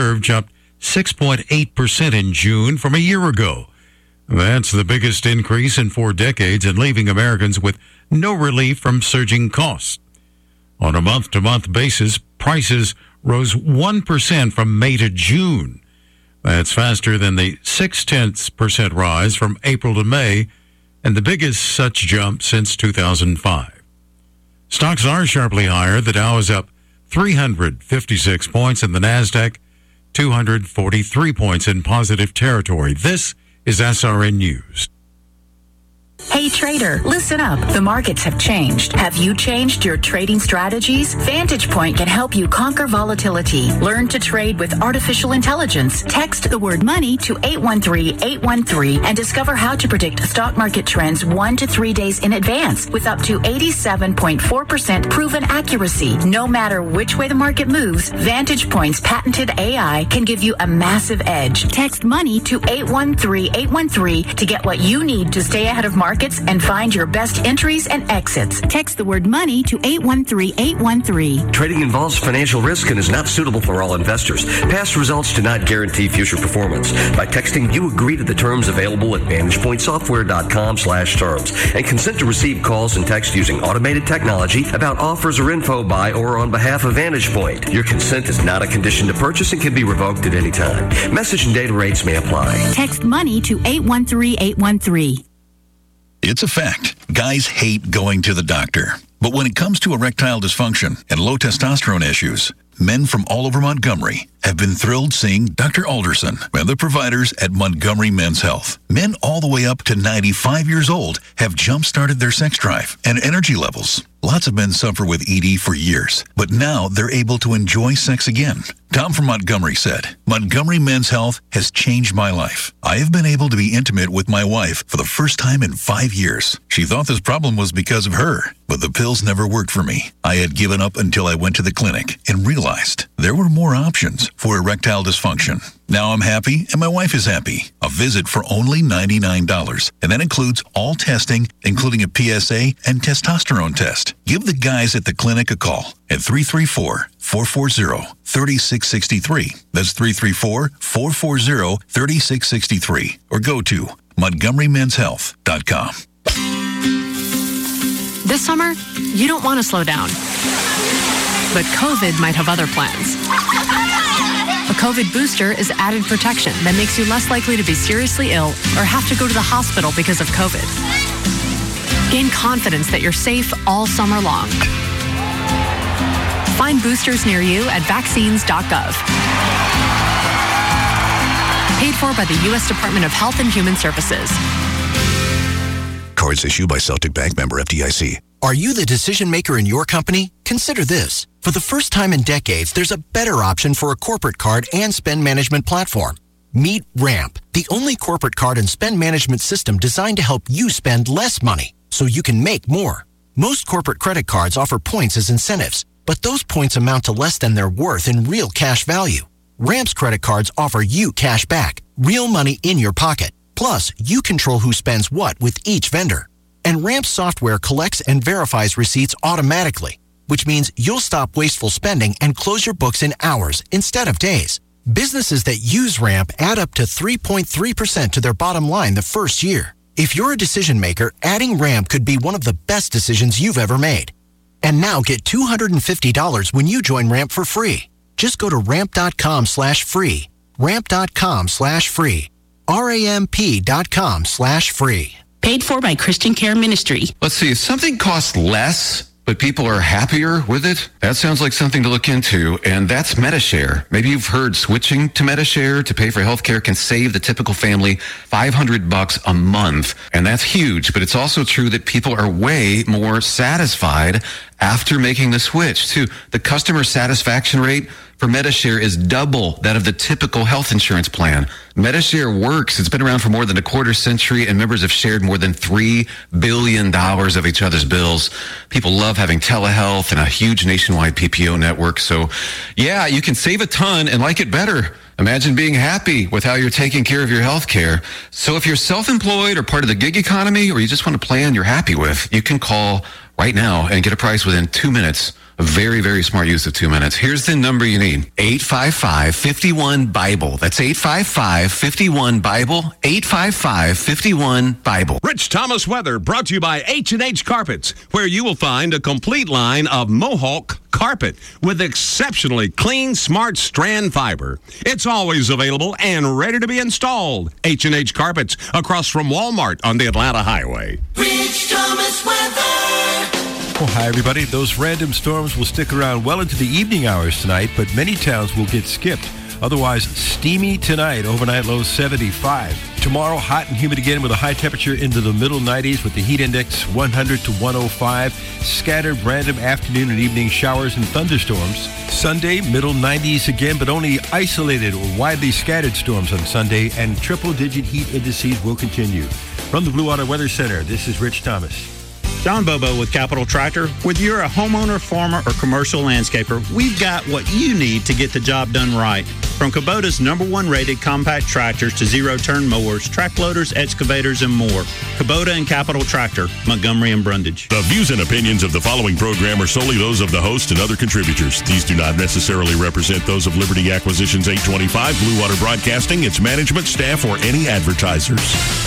jumped 6.8% in June from a year ago. That's the biggest increase in 4 decades and leaving Americans with no relief from surging costs. On a month-to-month basis, prices rose 1% from May to June. That's faster than the 0.6% rise from April to May and the biggest such jump since 2005. Stocks are sharply higher. The Dow is up 356 points and the NASDAQ 243 points in positive territory. This is SRN News. Hey trader, listen up. The markets have changed. Have you changed your trading strategies? Vantage Point can help you conquer volatility. Learn to trade with artificial intelligence. Text the word money to 813-813 and discover how to predict stock market trends 1 to 3 days in advance with up to 87.4% proven accuracy. No matter which way the market moves, Vantage Point's patented AI can give you a massive edge. Text money to 813-813 to get what you need to stay ahead of markets and find your best entries and exits. Text the word money to 813-813. Trading involves financial risk and is not suitable for all investors. Past results do not guarantee future performance. By texting, you agree to the terms available at VantagePointSoftware.com/terms and consent to receive calls and text using automated technology about offers or info by or on behalf of Vantage Point. Your consent is not a condition to purchase and can be revoked at any time. Message and data rates may apply. Text money to 813-813. It's a fact. Guys hate going to the doctor. But when it comes to erectile dysfunction and low testosterone issues, men from all over Montgomery have been thrilled seeing Dr. Alderson and the providers at Montgomery Men's Health. Men all the way up to 95 years old have jump-started their sex drive and energy levels. Lots of men suffer with ED for years, but now they're able to enjoy sex again. Tom from Montgomery said, Montgomery Men's Health has changed my life. I have been able to be intimate with my wife for the first time in 5 years. She thought this problem was because of her, but the pills never worked for me. I had given up until I went to the clinic and realized there were more options for erectile dysfunction. Now I'm happy and my wife is happy. A visit for only $99. And that includes all testing, including a PSA and testosterone test. Give the guys at the clinic a call at 334-440-3663. That's 334-440-3663. Or go to MontgomeryMen'sHealth.com. This summer, you don't want to slow down. But COVID might have other plans. A COVID booster is added protection that makes you less likely to be seriously ill or have to go to the hospital because of COVID. Gain confidence that you're safe all summer long. Find boosters near you at vaccines.gov. Paid for by the U.S. Department of Health and Human Services. Cards issued by Celtic Bank, member FDIC. Are you the decision maker in your company? Consider this. For the first time in decades, there's a better option for a corporate card and spend management platform. Meet Ramp, the only corporate card and spend management system designed to help you spend less money so you can make more. Most corporate credit cards offer points as incentives, but those points amount to less than their worth in real cash value. Ramp's credit cards offer you cash back, real money in your pocket. Plus, you control who spends what with each vendor. And Ramp's software collects and verifies receipts automatically, which means you'll stop wasteful spending and close your books in hours instead of days. Businesses that use Ramp add up to 3.3% to their bottom line the first year. If you're a decision maker, adding Ramp could be one of the best decisions you've ever made. And now get $250 when you join Ramp for free. Just go to ramp.com/free. Ramp.com/free. RAMP.com/free. Paid for by Christian Care Ministry. Let's see, if something costs less, but people are happier with it, that sounds like something to look into, and that's Medi-Share. Maybe you've heard switching to Medi-Share to pay for healthcare can save the typical family $500 a month, and that's huge, but it's also true that people are way more satisfied after making the switch, too. The customer satisfaction rate for Medi-Share is double that of the typical health insurance plan. Medi-Share works. It's been around for more than a quarter century, and members have shared more than $3 billion of each other's bills. People love having telehealth and a huge nationwide PPO network. So, yeah, you can save a ton and like it better. Imagine being happy with how you're taking care of your health care. So if you're self-employed or part of the gig economy, or you just want a plan you're happy with, you can call right now and get a price within 2 minutes A very, very smart use of 2 minutes. Here's the number you need. 855-51-BIBLE. That's 855-51-BIBLE. 855-51-BIBLE. Rich Thomas weather brought to you by H&H Carpets, where you will find a complete line of Mohawk carpet with exceptionally clean, smart strand fiber. It's always available and ready to be installed. H&H Carpets across from Walmart on the Atlanta Highway. Rich Thomas weather. Well, hi, everybody. Those random storms will stick around well into the evening hours tonight, but many towns will get skipped. Otherwise, steamy tonight, overnight low 75. Tomorrow, hot and humid again with a high temperature into the middle 90s with the heat index 100 to 105. Scattered random afternoon and evening showers and thunderstorms. Sunday, middle 90s again, but only isolated or widely scattered storms on Sunday, and triple-digit heat indices will continue. From the Blue Water Weather Center, this is Rich Thomas. John Bobo with Capital Tractor. Whether you're a homeowner, farmer, or commercial landscaper, we've got what you need to get the job done right. From Kubota's #1 rated compact tractors to zero-turn mowers, track loaders, excavators, and more. Kubota and Capital Tractor, Montgomery and Brundage. The views and opinions of the following program are solely those of the host and other contributors. These do not necessarily represent those of Liberty Acquisitions 825, Blue Water Broadcasting, its management, staff, or any advertisers.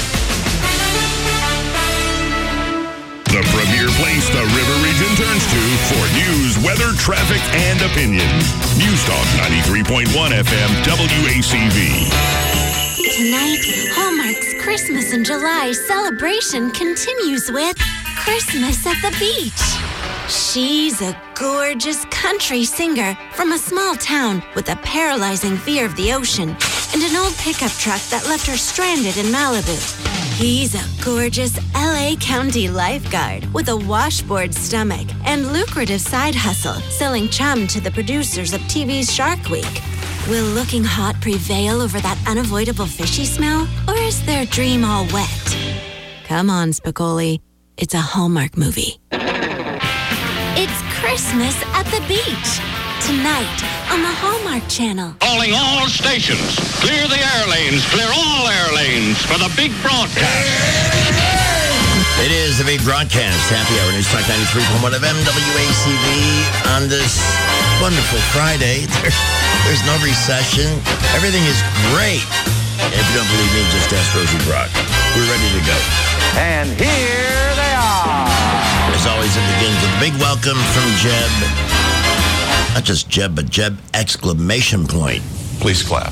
The premier place the River Region turns to for news, weather, traffic, and opinion. News Talk 93.1 FM WACV. Tonight, Hallmark's Christmas in July celebration continues with Christmas at the Beach. She's a gorgeous country singer from a small town with a paralyzing fear of the ocean and an old pickup truck that left her stranded in Malibu. He's a gorgeous LA County lifeguard with a washboard stomach and lucrative side hustle, selling chum to the producers of TV's Shark Week. Will looking hot prevail over that unavoidable fishy smell? Or is their dream all wet? Come on, Spicoli. It's a Hallmark movie. It's Christmas at the Beach. Tonight on the Hallmark Channel. Calling all stations. Clear the air lanes. Clear all air lanes for the big broadcast. It is the big broadcast. Happy Hour News Talk 93.1 FM WACV on this wonderful Friday. There's no recession. Everything is great. If you don't believe me, just ask Rosie Brock. We're ready to go. And here they are. As always, it begins with a big welcome from Jeb. Not just Jeb, but Jeb exclamation point. Please clap.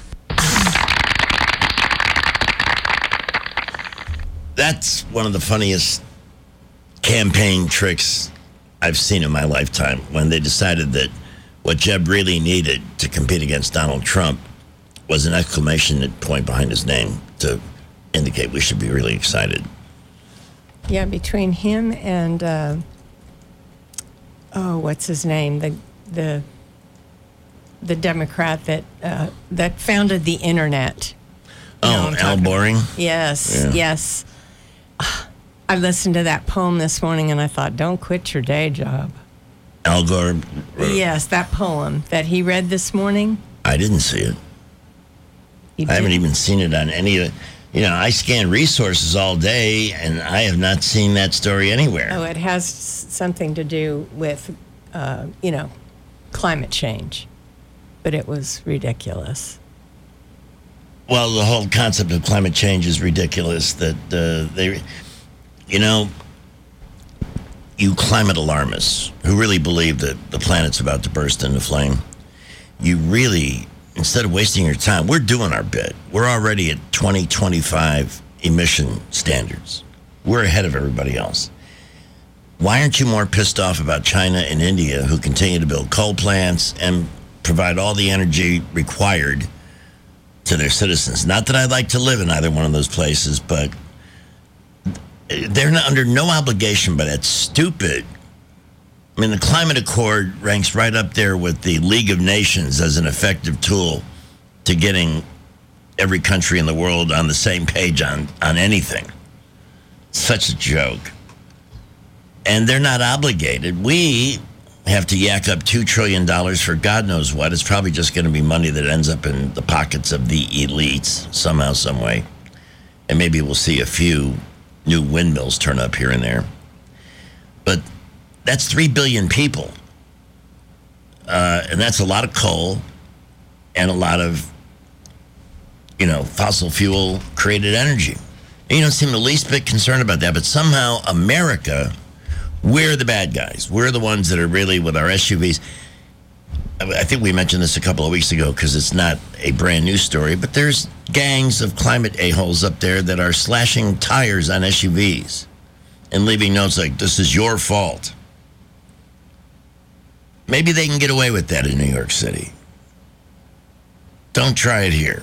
That's one of the funniest campaign tricks I've seen in my lifetime, when they decided that what Jeb really needed to compete against Donald Trump was an exclamation point behind his name to indicate we should be really excited. Yeah, between him and, what's his name? The Democrat that founded the internet. Al Boring? Yes, yeah. Yes. I listened to that poem this morning and I thought, don't quit your day job. Al Gore? Yes, that poem that he read this morning. I didn't see it. I haven't even seen it on any of the... I scan resources all day, and I have not seen that story anywhere. Oh, it has something to do with, climate change. But it was ridiculous. Well, the whole concept of climate change is ridiculous. That you climate alarmists who really believe that the planet's about to burst into flame, you really... Instead of wasting your time, we're doing our bit. We're already at 2025 emission standards. We're ahead of everybody else. Why aren't you more pissed off about China and India, who continue to build coal plants and provide all the energy required to their citizens? Not that I'd like to live in either one of those places, but they're under no obligation by that stupid... I mean, the Climate Accord ranks right up there with the League of Nations as an effective tool to getting every country in the world on the same page on anything. Such a joke. And they're not obligated. We have to yak up $2 trillion for God knows what. It's probably just going to be money that ends up in the pockets of the elites somehow, some way. And maybe we'll see a few new windmills turn up here and there. But... that's 3 billion people. And that's a lot of coal and a lot of, fossil fuel created energy. And you don't seem the least bit concerned about that, but somehow America, we're the bad guys. We're the ones that are really with our SUVs. I think we mentioned this a couple of weeks ago because it's not a brand new story, but there's gangs of climate a-holes up there that are slashing tires on SUVs and leaving notes like, this is your fault. Maybe they can get away with that in New York City. Don't try it here.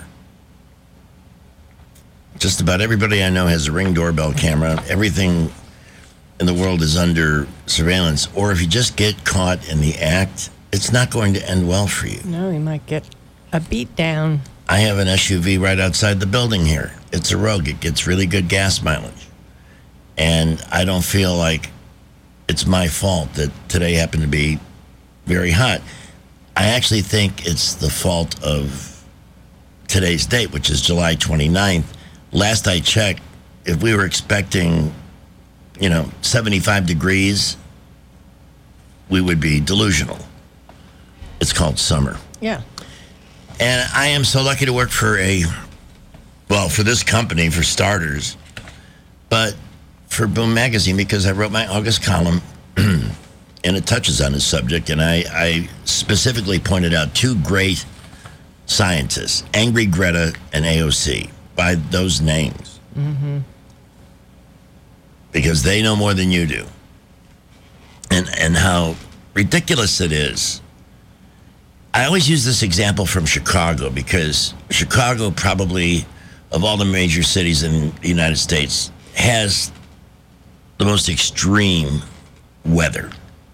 Just about everybody I know has a Ring doorbell camera. Everything in the world is under surveillance. Or if you just get caught in the act, it's not going to end well for you. No, you might get a beat down. I have an SUV right outside the building here. It's a Rogue. It gets really good gas mileage. And I don't feel like it's my fault that today happened to be very hot. I actually think it's the fault of today's date, which is July 29th. Last I checked, if we were expecting, 75 degrees, we would be delusional. It's called summer. Yeah. And I am so lucky to work for for this company, for starters, but for Boom Magazine, because I wrote my August column, and it touches on this subject, and I specifically pointed out two great scientists, Angry Greta and AOC, by those names. Mm-hmm. Because they know more than you do. And how ridiculous it is. I always use this example from Chicago because Chicago probably, of all the major cities in the United States, has the most extreme weather.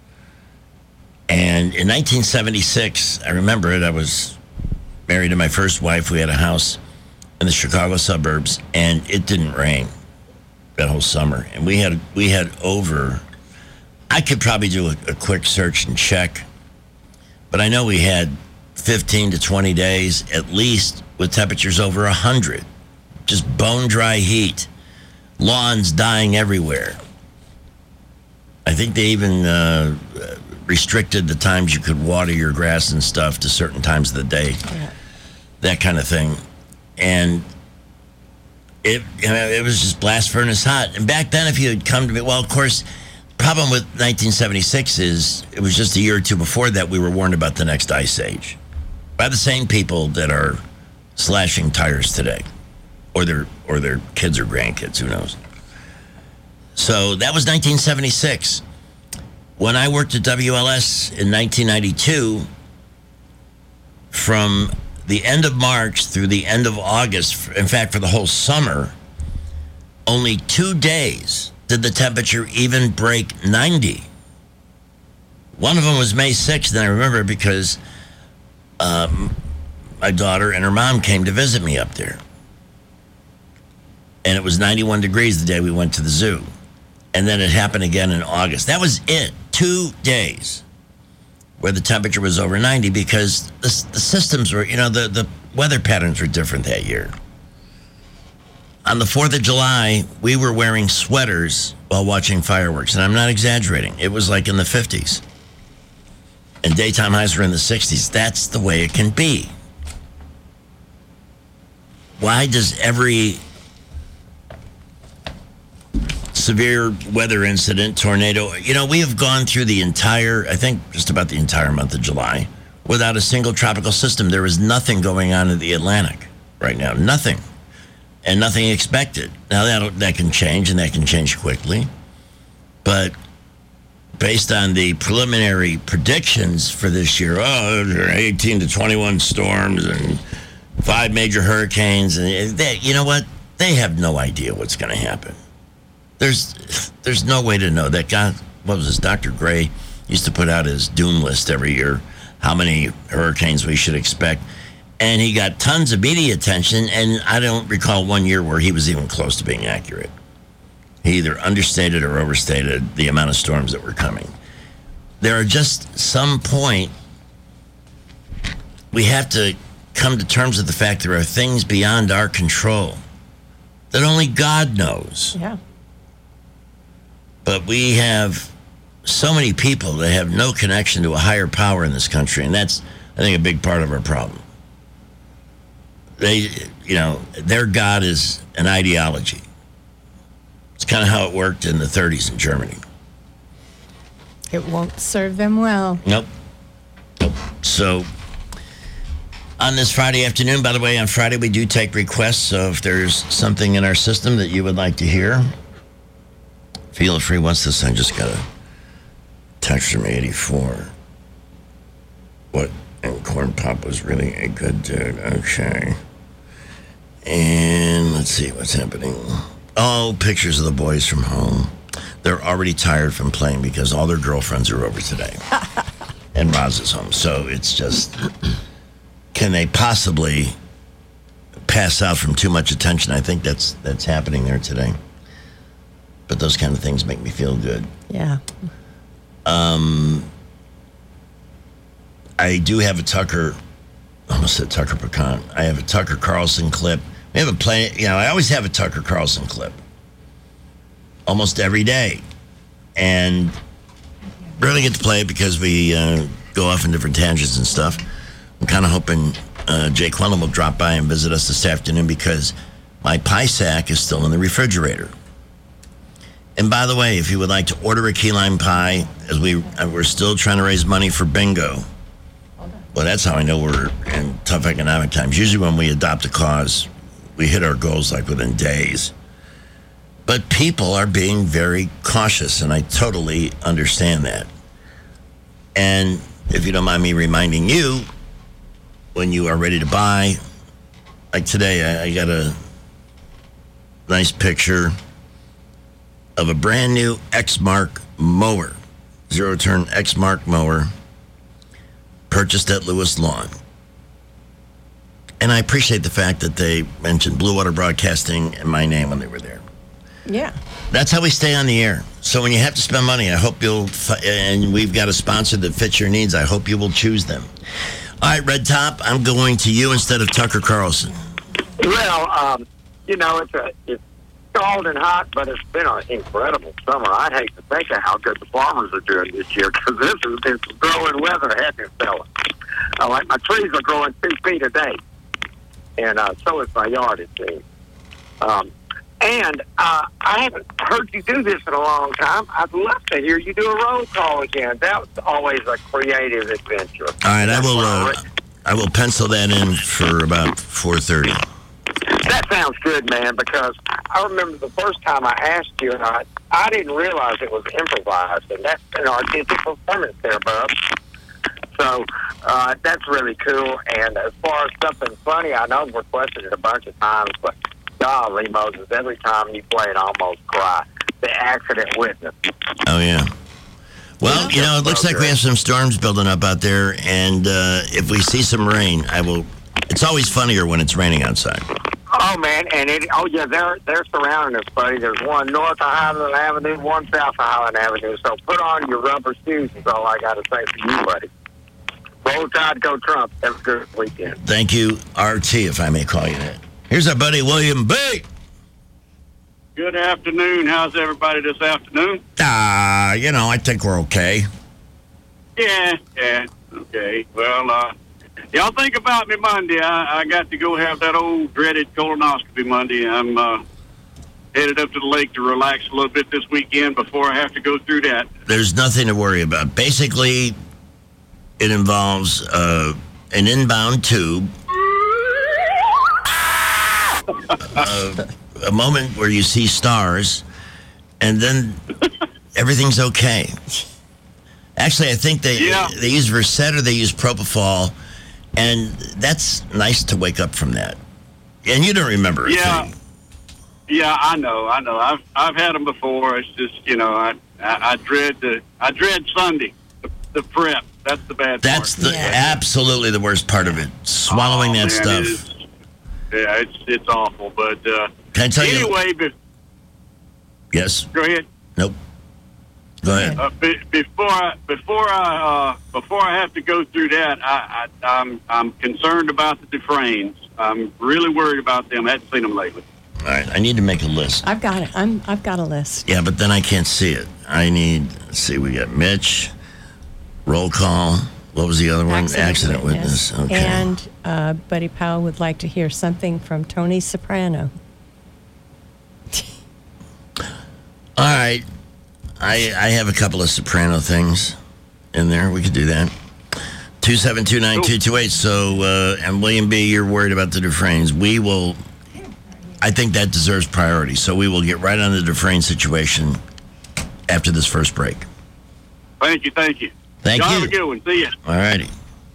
And in 1976, I remember it, I was married to my first wife. We had a house in the Chicago suburbs, and it didn't rain that whole summer. And we had over, I could probably do a quick search and check, but I know we had 15 to 20 days at least with temperatures over 100. Just bone dry heat. Lawns dying everywhere. I think they even restricted the times you could water your grass and stuff to certain times of the day. Yeah. That kind of thing. And it was just blast furnace hot. And back then, if you had come to me, well, of course, the problem with 1976 is it was just a year or two before that we were warned about the next ice age by the same people that are slashing tires today, or their kids or grandkids, who knows. So that was 1976. When I worked at WLS in 1992, from the end of March through the end of August, in fact, for the whole summer, only 2 days did the temperature even break 90. One of them was May 6th, and I remember because my daughter and her mom came to visit me up there. And it was 91 degrees the day we went to the zoo. And then it happened again in August. That was it. 2 days where the temperature was over 90 because the systems were, the weather patterns were different that year. On the 4th of July, we were wearing sweaters while watching fireworks. And I'm not exaggerating. It was like in the 50s. And daytime highs were in the 60s. That's the way it can be. Why does every severe weather incident, tornado, we have gone through the entire, I think just about the entire month of July without a single tropical system. There is nothing going on in the Atlantic right now. Nothing. And nothing expected. Now that can change, and that can change quickly. But based on the preliminary predictions for this year, there are 18 to 21 storms and 5 major hurricanes, and you know what? They have no idea what's going to happen. There's no way to know. That guy, what was this, Dr. Gray, used to put out his doom list every year, how many hurricanes we should expect. And he got tons of media attention, and I don't recall one year where he was even close to being accurate. He either understated or overstated the amount of storms that were coming. There are just some point, we have to come to terms with the fact there are things beyond our control that only God knows. Yeah. But we have so many people that have no connection to a higher power in this country, and that's, I think, a big part of our problem. They, their God is an ideology. It's kind of how it worked in the 30s in Germany. It won't serve them well. Nope. So, on this Friday afternoon, by the way, on Friday we do take requests, so if there's something in our system that you would like to hear, feel free. Once this, I just got a text from 84. What? And Corn Pop was really a good dude. Okay. And let's see what's happening. Oh, pictures of the boys from home. They're already tired from playing because all their girlfriends are over today. And Roz is home. So it's just, can they possibly pass out from too much attention? I think that's happening there today. But those kind of things make me feel good. Yeah. I do have a Tucker, I almost said Tucker Pecan. I have a Tucker Carlson clip. We haven't played, I always have a Tucker Carlson clip. Almost every day. And rarely get to play it because we go off in different tangents and stuff. I'm kind of hoping Jay Quellen will drop by and visit us this afternoon because my pie sack is still in the refrigerator. And by the way, if you would like to order a key lime pie, as we're still trying to raise money for bingo. Well, that's how I know we're in tough economic times. Usually when we adopt a cause, we hit our goals like within days. But people are being very cautious, and I totally understand that. And if you don't mind me reminding you, when you are ready to buy, like today, I got a nice picture of a brand new Exmark mower, zero-turn Exmark mower, purchased at Lewis Lawn. And I appreciate the fact that they mentioned Blue Water Broadcasting and my name when they were there. Yeah. That's how we stay on the air. So when you have to spend money, I hope and we've got a sponsor that fits your needs, I hope you will choose them. All right, Red Top, I'm going to you instead of Tucker Carlson. Well, it's cold and hot, but it's been an incredible summer. I'd hate to think of how good the farmers are doing this year because this is growing weather, hasn't it, fella? Like my trees are growing 2 feet a day, and so is my yard, it seems. And I haven't heard you do this in a long time. I'd love to hear you do a roll call again. That was always a creative adventure. All right, I will pencil that in for about 4:30. That sounds good, man, because I remember the first time I asked you, and I didn't realize it was improvised, and that's an artistic performance there, bub. So that's really cool. And as far as something funny, I know I've requested it a bunch of times, but golly, Moses, every time you play it, I almost cry. The accident witness. Oh, yeah. Well, it looks like we have some storms building up out there, and if we see some rain, it's always funnier when it's raining outside. Oh, man, and they're surrounding us, buddy. There's one north of Highland Avenue, one south of Highland Avenue, so put on your rubber shoes is all I got to say for you, buddy. Roll Tide, go Trump. Have a good weekend. Thank you, RT, if I may call you that. Here's our buddy, William B. Good afternoon. How's everybody this afternoon? I think we're okay. Yeah, okay. Well, y'all think about me Monday. I got to go have that old dreaded colonoscopy Monday. I'm headed up to the lake to relax a little bit this weekend before I have to go through that. There's nothing to worry about. Basically, it involves an inbound tube, a moment where you see stars, and then everything's okay. Actually, I think they use Versed or they use Propofol, and that's nice to wake up from that. And you don't remember a thing. Yeah, I know. I've had them before. It's just I dread Sunday, the prep. That's the bad part. That's absolutely the worst part of it. Swallowing that stuff. It's awful. But can I tell you? Anyway, yes. Go ahead. Nope. Go ahead. Before I have to go through that, I'm concerned about the Dufresnes. I'm really worried about them. I hadn't seen them lately. All right, I need to make a list. I've got it. I've got a list. Yeah, but then I can't see it. Let's see, we got Mitch, roll call. What was the other one? Accident witness. Okay. And Buddy Powell would like to hear something from Tony Soprano. All right. I have a couple of Soprano things in there. We could do that. 2729228. So, and William B., you're worried about the Dufresnes. I think that deserves priority. So we will get right on the Dufresne situation after this first break. Thank you. Thank you. Have a good one. See ya. All righty.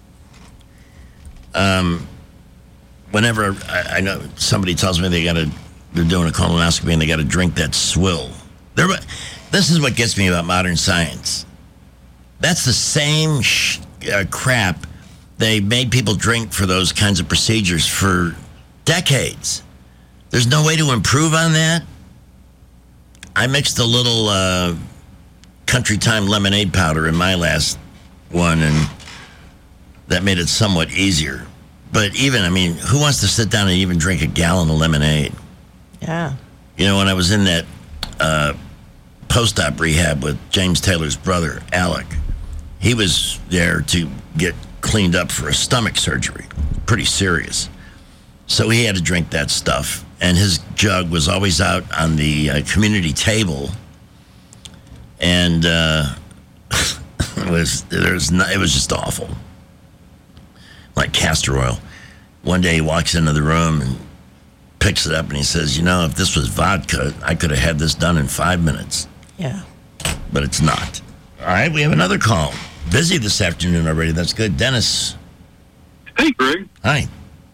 Whenever I know somebody tells me they're doing a colonoscopy and they got to drink that swill. This is what gets me about modern science. That's the same crap they made people drink for those kinds of procedures for decades. There's no way to improve on that. I mixed a little Country Time lemonade powder in my last one, and that made it somewhat easier. But who wants to sit down and even drink a gallon of lemonade? Yeah. When I was in that post-op rehab with James Taylor's brother, Alec, he was there to get cleaned up for a stomach surgery. Pretty serious. So he had to drink that stuff. And his jug was always out on the community table. And it was just awful. Like castor oil. One day he walks into the room and picks it up and he says, if this was vodka, I could have had this done in 5 minutes. Yeah. But it's not. All right, we have another call. Busy this afternoon already. That's good. Dennis. Hey, Greg. Hi.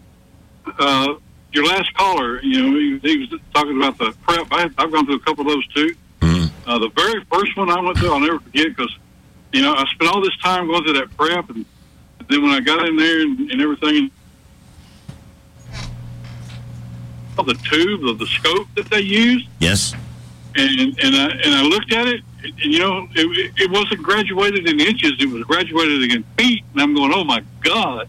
Your last caller, he was talking about the prep. I've gone through a couple of those too. Mm-hmm. The very first one I went through, I'll never forget because, I spent all this time going through that prep, and then when I got in there and everything, the tube of the scope that they used. Yes. And I looked at it, and, it wasn't graduated in inches; it was graduated in feet. And I'm going, "Oh my God!"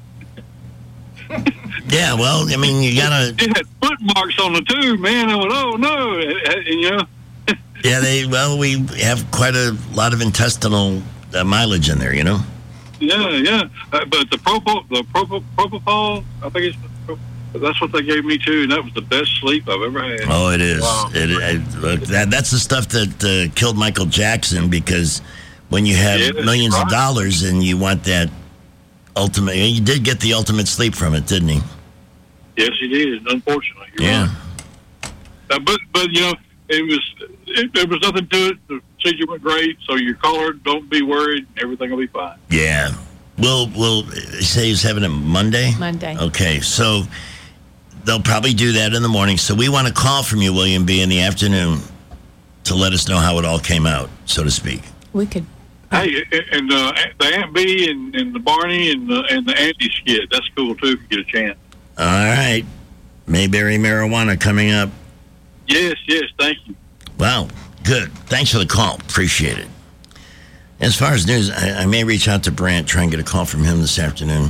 Yeah, well, you gotta. It had foot marks on the tube, man. I went, "Oh no!" And Yeah, we have quite a lot of intestinal mileage in there, Yeah. But the propofol, I think that's what they gave me too, and that was the best sleep I've ever had. Oh, it is. Wow. That's the stuff that killed Michael Jackson, because when you have millions of dollars and you want that ultimate, he did get the ultimate sleep from it, didn't he? Yes, he did. Unfortunately, yeah. Right. But there was nothing to it. The procedure went great. So your caller, don't be worried. Everything will be fine. Yeah. We'll say he's having it Monday? Monday. Okay, so they'll probably do that in the morning. So we want a call from you, William B., in the afternoon to let us know how it all came out, so to speak. We could. Hey, and the Aunt B and the Barney and the Andy skit, that's cool too if you get a chance. All right. Mayberry marijuana coming up. Yes, thank you. Wow, good. Thanks for the call. Appreciate it. As far as news, I may reach out to Brandt, try and get a call from him this afternoon.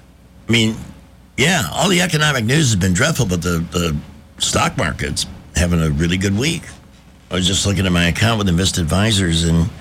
All the economic news has been dreadful, but the stock market's having a really good week. I was just looking at my account with Invest Advisors, and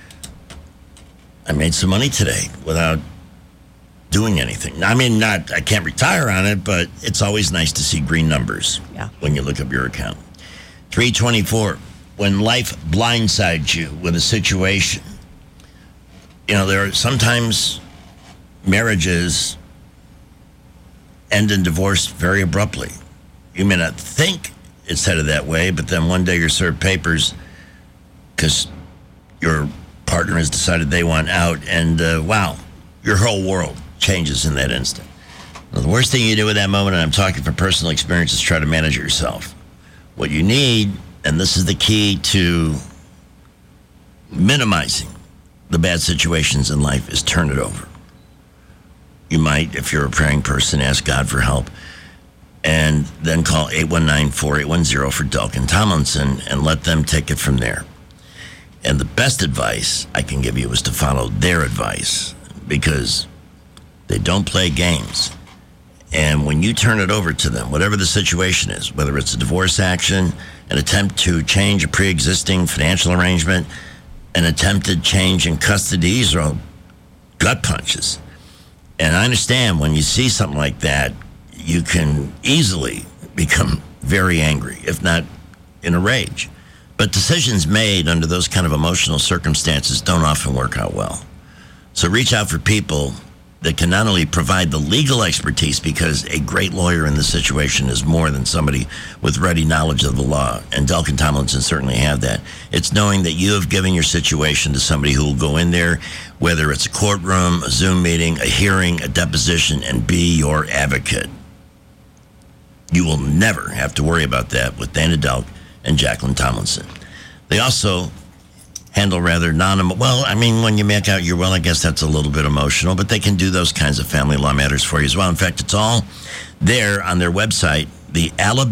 I made some money today without doing anything. I can't retire on it, but it's always nice to see green numbers when you look up your account. 324, when life blindsides you with a situation, there are sometimes marriages end in divorce very abruptly. You may not think it's headed that way, but then one day you're served papers because your partner has decided they want out, and wow, your whole world changes in that instant. Now, the worst thing you do at that moment, and I'm talking from personal experience, is try to manage it yourself. What you need, and this is the key to minimizing the bad situations in life, is turn it over. You might, if you're a praying person, ask God for help, and then call 819-4810 for Delkin Tomlinson and let them take it from there. And the best advice I can give you is to follow their advice, because they don't play games. And when you turn it over to them, whatever the situation is, whether it's a divorce action, an attempt to change a pre-existing financial arrangement, an attempted change in custody, these are all gut punches. And I understand when you see something like that, you can easily become very angry, if not in a rage. But decisions made under those kind of emotional circumstances don't often work out well. So reach out for people that can not only provide the legal expertise, because a great lawyer in this situation is more than somebody with ready knowledge of the law, and Delk and Tomlinson certainly have that. It's knowing that you have given your situation to somebody who will go in there, whether it's a courtroom, a Zoom meeting, a hearing, a deposition, and be your advocate. You will never have to worry about that with Dana Delk and Jacqueline Tomlinson. They also handle rather when you make out your will, I guess that's a little bit emotional, but they can do those kinds of family law matters for you as well. In fact, it's all there on their website, the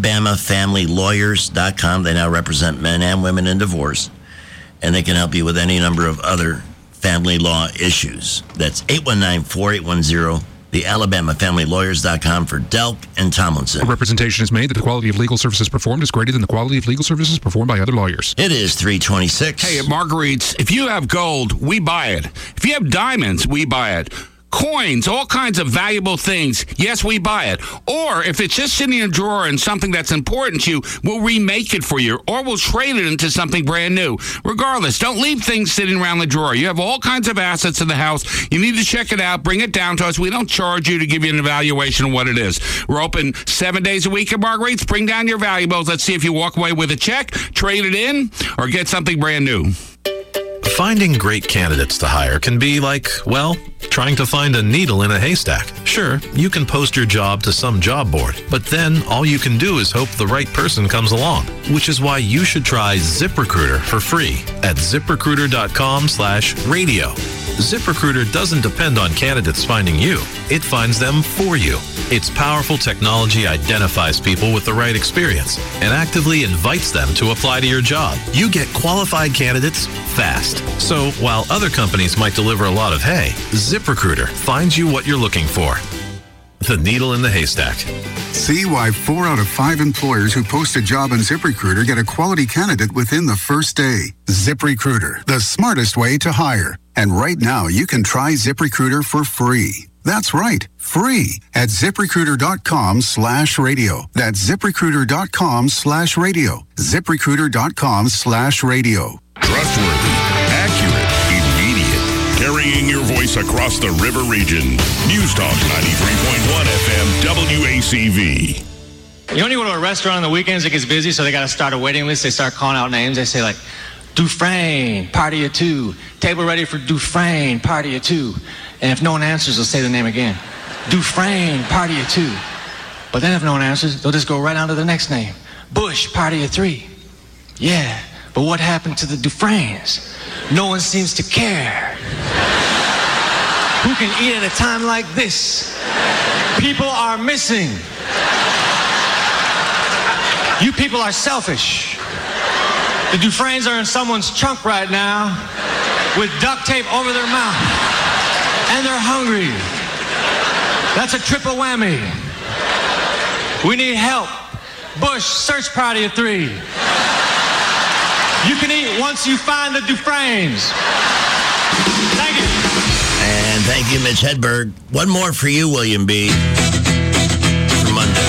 AlabamaFamilyLawyers.com. They now represent men and women in divorce, and they can help you with any number of other family law issues. That's 819-4810, the AlabamaFamilyLawyers.com for Delk and Tomlinson. A representation is made that the quality of legal services performed is greater than the quality of legal services performed by other lawyers. It is 3:26. Hey, at Marguerite's, if you have gold, we buy it. If you have diamonds, we buy it. Coins, all kinds of valuable things, yes, we buy it. Or if it's just sitting in a drawer and something that's important to you, we'll remake it for you, or we'll trade it into something brand new. Regardless, don't leave things sitting around the drawer. You have all kinds of assets in the house. You need to check it out, bring it down to us. We don't charge you to give you an evaluation of what it is. We're open 7 days a week at Marguerite's. Bring down your valuables. Let's see if you walk away with a check, trade it in, or get something brand new. Finding great candidates to hire can be like, well, trying to find a needle in a haystack. Sure, you can post your job to some job board, but then all you can do is hope the right person comes along, which is why you should try ZipRecruiter for free at ZipRecruiter.com/radio. ZipRecruiter doesn't depend on candidates finding you. It finds them for you. Its powerful technology identifies people with the right experience and actively invites them to apply to your job. You get qualified candidates fast. So while other companies might deliver a lot of hay, ZipRecruiter finds you what you're looking for. The needle in the haystack. See why 4 out of 5 employers who post a job on ZipRecruiter get a quality candidate within the first day. ZipRecruiter, the smartest way to hire. And right now, you can try ZipRecruiter for free. That's right, free at ZipRecruiter.com/radio. That's ZipRecruiter.com/radio. ZipRecruiter.com/radio. Trustworthy, accurate, immediate. Carrying your voice across the river region. News Talk 93.1 FM WACV. You know, when you go to a restaurant on the weekends, it gets busy, so they got to start a waiting list. They start calling out names. They say, like, Dufresne, party of 2. Table ready for Dufresne, party of 2. And if no one answers, they'll say the name again. Dufresne, party of 2. But then if no one answers, they'll just go right on to the next name. Bush, party of 3. Yeah, but what happened to the Dufresnes? No one seems to care. Who can eat at a time like this? People are missing. You people are selfish. The Dufresnes are in someone's trunk right now with duct tape over their mouth. And they're hungry. That's a triple whammy. We need help. Bush, search party of 3. You can eat once you find the Dufresnes. Thank you. And thank you, Mitch Hedberg. One more for you, William B. For Monday.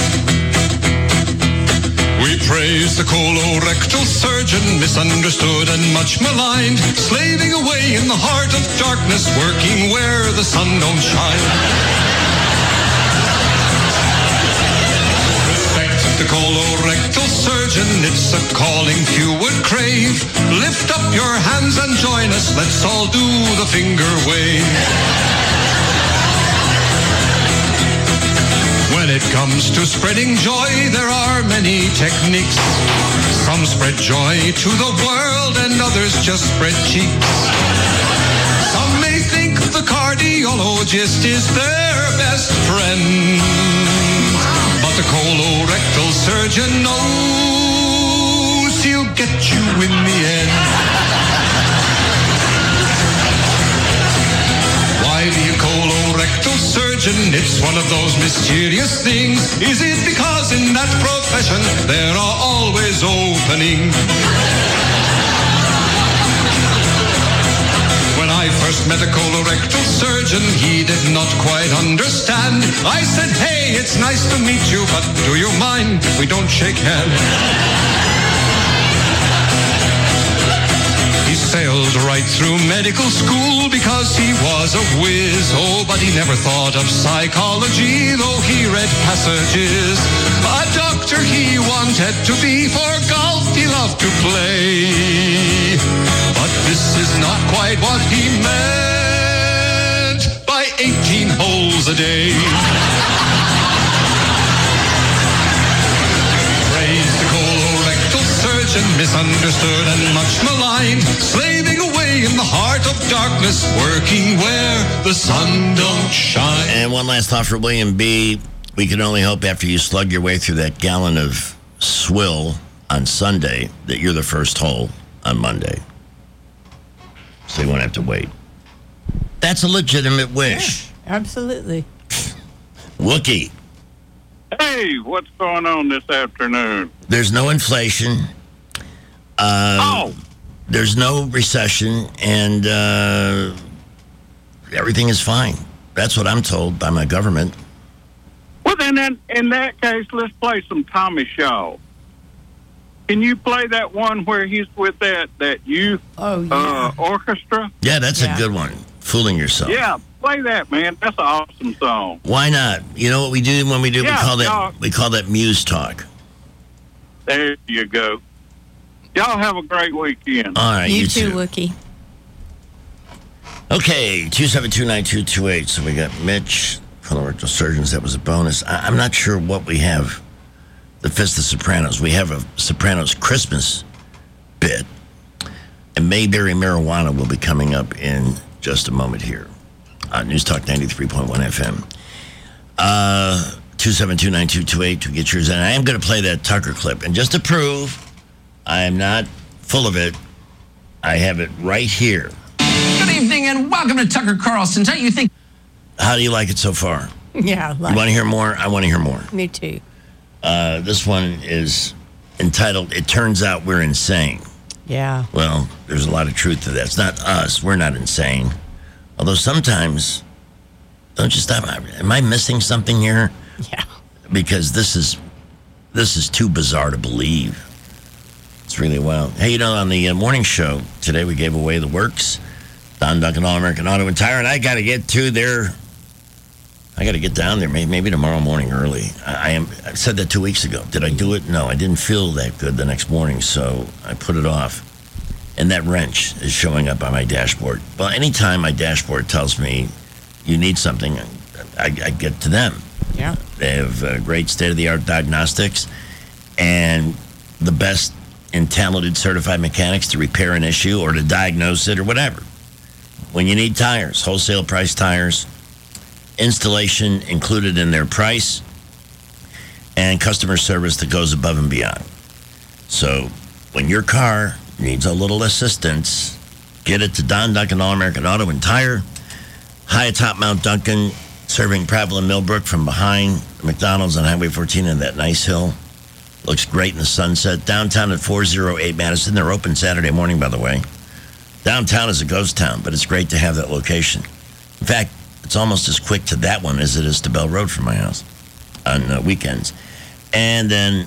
We praise the colorectal surgeon, misunderstood and much maligned, slaving away in the heart of darkness, working where the sun don't shine. Respect the colorectal surgeon, it's a calling few would crave. Lift up your hands and join us, let's all do the finger wave. When it comes to spreading joy, there are many techniques. Some spread joy to the world and others just spread cheeks. Some may think the cardiologist is their best friend, but the colorectal surgeon knows he'll get you in the end. Why do you colorectal colorectal surgeon. It's one of those mysterious things. Is it because in that profession there are always openings? When I first met a colorectal surgeon, he did not quite understand. I said, hey, it's nice to meet you, but do you mind if we don't shake hands? He sailed right through medical school because he was a whiz. Oh, but he never thought of psychology, though he read passages. A doctor he wanted to be, for golf he loved to play. But this is not quite what he meant by 18 holes a day. Praise the colorectal surgeon, misunderstood and much maligned, slaving away in the heart of darkness, working where the sun don't shine. And one last thought for William B. We can only hope after you slug your way through that gallon of swill on Sunday that you're the first hole on Monday. So you won't have to wait. That's a legitimate wish. Yeah, absolutely. Wookie. Hey, what's going on this afternoon? There's no inflation. There's no recession, and everything is fine. That's what I'm told by my government. Well, then, in that case, let's play some Tommy Shaw. Can you play that one where he's with that youth orchestra? Yeah, that's a good one. Fooling Yourself. Yeah, play that, man. That's an awesome song. Why not? You know what we do when we do? Yeah, we call that Muse Talk. There you go. Y'all have a great weekend. All right, you too, too. Wookie. Okay, 2729228. So we got Mitch, colorectal surgeons. That was a bonus. I'm not sure what we have. The Fist of Sopranos. We have a Sopranos Christmas bit. And Mayberry Marijuana will be coming up in just a moment here. News Talk 93.1 FM. 2729228 to get yours in. I am going to play that Tucker clip. And just to prove I am not full of it, I have it right here. Good evening and welcome to Tucker Carlson. Don't you think? How do you like it so far? Yeah. You want to hear more? I want to hear more. Me too. This one is entitled, It Turns Out We're Insane. Yeah. Well, there's a lot of truth to that. It's not us. We're not insane. Although sometimes, don't you stop. Am I missing something here? Yeah. Because this is too bizarre to believe. It's really wild. Hey, on the morning show today, we gave away the works. Don Duncan All-American Auto and Tire, and I got to get to there. I got to get down there maybe tomorrow morning early. I said that 2 weeks ago. Did I do it? No, I didn't feel that good the next morning, so I put it off. And that wrench is showing up on my dashboard. Well, anytime my dashboard tells me you need something, I get to them. Yeah. They have great state-of-the-art diagnostics and the best and talented certified mechanics to repair an issue or to diagnose it or whatever. When you need tires, wholesale price tires, installation included in their price, and customer service that goes above and beyond. So when your car needs a little assistance, get it to Don Duncan All-American Auto and Tire, high atop Mount Duncan, serving Prattville and Millbrook from behind McDonald's on Highway 14 and that nice hill. Looks great in the sunset. Downtown at 408 Madison. They're open Saturday morning, by the way. Downtown is a ghost town, but it's great to have that location. In fact, it's almost as quick to that one as it is to Bell Road from my house on weekends. And then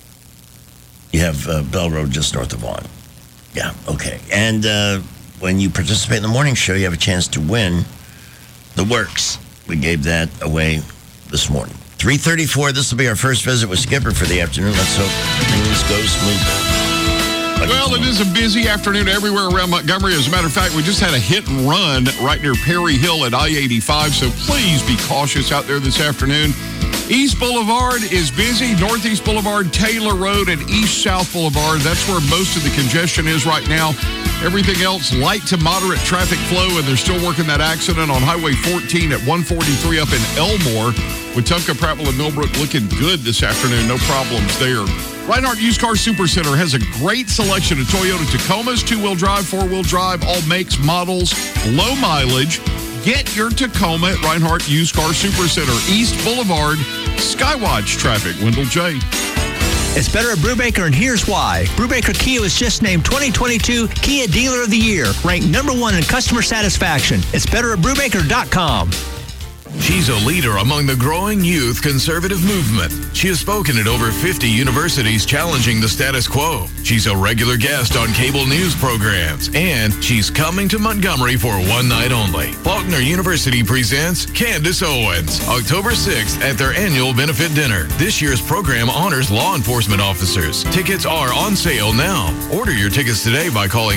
you have Bell Road just north of Vaughan. Yeah, okay. And when you participate in the morning show, you have a chance to win the works. We gave that away this morning. 3:34, this will be our first visit with Skipper for the afternoon. Let's hope things go smoothly. Well, it is a busy afternoon everywhere around Montgomery. As a matter of fact, we just had a hit and run right near Perry Hill at I-85, so please be cautious out there this afternoon. East Boulevard is busy. Northeast Boulevard, Taylor Road, and East-South Boulevard. That's where most of the congestion is right now. Everything else, light to moderate traffic flow, and they're still working that accident on Highway 14 at 143 up in Elmore. Wetumpka, Prattville, and Millbrook looking good this afternoon. No problems there. Reinhardt Used Car Supercenter has a great selection of Toyota Tacomas, two-wheel drive, four-wheel drive, all makes, models, low mileage. Get your Tacoma at Reinhardt Used Car Super Center, East Boulevard. Skywatch traffic. Wendell J. It's better at Brubaker, and here's why. Brubaker Kia was just named 2022 Kia Dealer of the Year, ranked #1 in customer satisfaction. It's better at Brubaker.com. She's a leader among the growing youth conservative movement. She has spoken at over 50 universities challenging the status quo. She's a regular guest on cable news programs, and she's coming to Montgomery for one night only. Faulkner University presents Candace Owens, October 6th at their annual benefit dinner. This year's program honors law enforcement officers. Tickets are on sale now. Order your tickets today by calling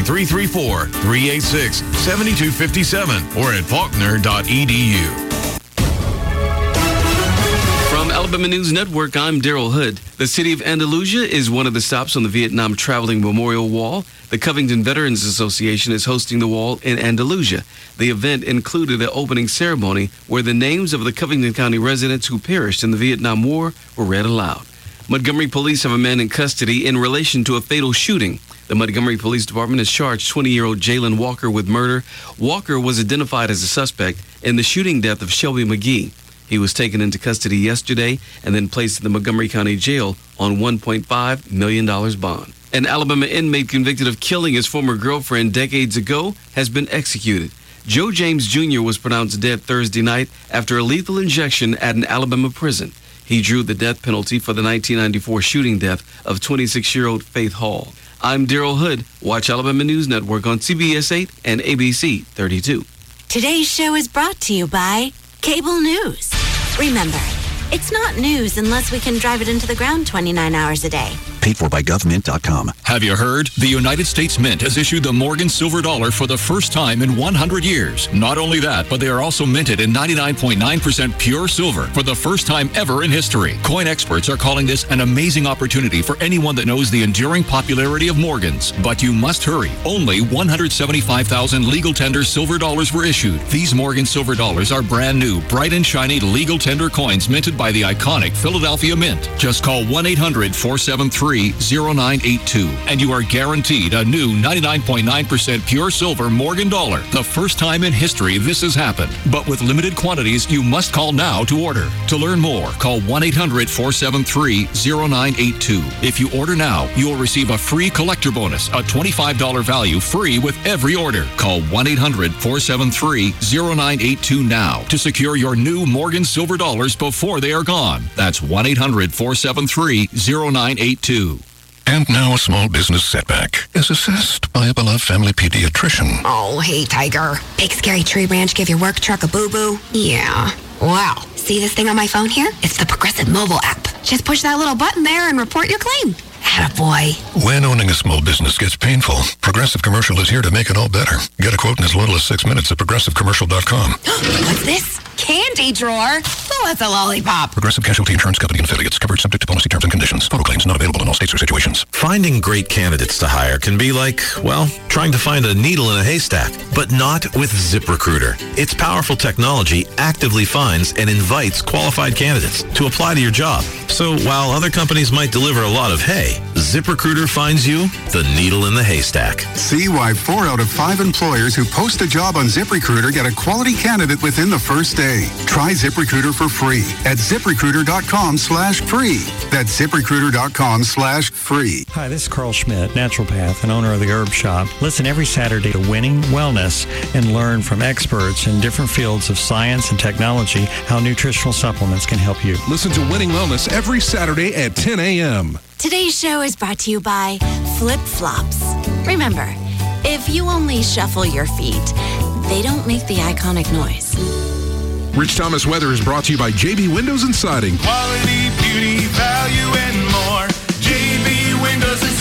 334-386-7257 or at faulkner.edu. From Alabama News Network, I'm Daryl Hood. The city of Andalusia is one of the stops on the Vietnam Traveling Memorial Wall. The Covington Veterans Association is hosting the wall in Andalusia. The event included an opening ceremony where the names of the Covington County residents who perished in the Vietnam War were read aloud. Montgomery police have a man in custody in relation to a fatal shooting. The Montgomery Police Department has charged 20-year-old Jalen Walker with murder. Walker was identified as a suspect in the shooting death of Shelby McGee. He was taken into custody yesterday and then placed in the Montgomery County Jail on $1.5 million bond. An Alabama inmate convicted of killing his former girlfriend decades ago has been executed. Joe James Jr. was pronounced dead Thursday night after a lethal injection at an Alabama prison. He drew the death penalty for the 1994 shooting death of 26-year-old Faith Hall. I'm Daryl Hood. Watch Alabama News Network on CBS 8 and ABC 32. Today's show is brought to you by Cable News. Remember, it's not news unless we can drive it into the ground 29 hours a day. Paid for by govmint.com. Have you heard? The United States Mint has issued the Morgan Silver Dollar for the first time in 100 years. Not only that, but they are also minted in 99.9% pure silver for the first time ever in history. Coin experts are calling this an amazing opportunity for anyone that knows the enduring popularity of Morgans. But you must hurry. Only 175,000 legal tender silver dollars were issued. These Morgan Silver Dollars are brand new, bright and shiny legal tender coins minted by the iconic Philadelphia Mint. Just call 1-800-473-0982 and you are guaranteed a new 99.9% pure silver Morgan dollar. The first time in history this has happened. But with limited quantities, you must call now to order. To learn more, call 1-800-473-0982. If you order now, you will receive a free collector bonus, a $25 value free with every order. Call 1-800-473-0982 now to secure your new Morgan Silver Dollars before they are gone. That's 1-800-473-0982. And now a small business setback is assessed by a beloved family pediatrician. Oh, hey, Tiger. Big scary tree branch give your work truck a boo-boo? Yeah. Wow. See this thing on my phone here? It's the Progressive mobile app. Just push that little button there and report your claim. Attaboy. When owning a small business gets painful, Progressive Commercial is here to make it all better. Get a quote in as little as 6 minutes at progressivecommercial.com. What's this? Candy drawer? Oh, that's a lollipop. Progressive Casualty Insurance Company and affiliates. Covered subject to policy terms and conditions. Photo claims not available in all states or situations. Finding great candidates to hire can be like, well, trying to find a needle in a haystack, but not with ZipRecruiter. Its powerful technology actively finds and invites qualified candidates to apply to your job. So while other companies might deliver a lot of hay, ZipRecruiter finds you the needle in the haystack. See why 4 out of 5 employers who post a job on ZipRecruiter get a quality candidate within the first day. Try ZipRecruiter for free at ZipRecruiter.com/free. That's ZipRecruiter.com/free. Hi, this is Carl Schmidt, naturopath and owner of the Herb Shop. Listen every Saturday to Winning Wellness and learn from experts in different fields of science and technology how nutritional supplements can help you. Listen to Winning Wellness every Saturday at 10 a.m. Today's show is brought to you by Flip Flops. Remember, if you only shuffle your feet, they don't make the iconic noise. Rich Thomas Weather is brought to you by JB Windows and Siding. Quality, beauty, value, and more. JB Windows and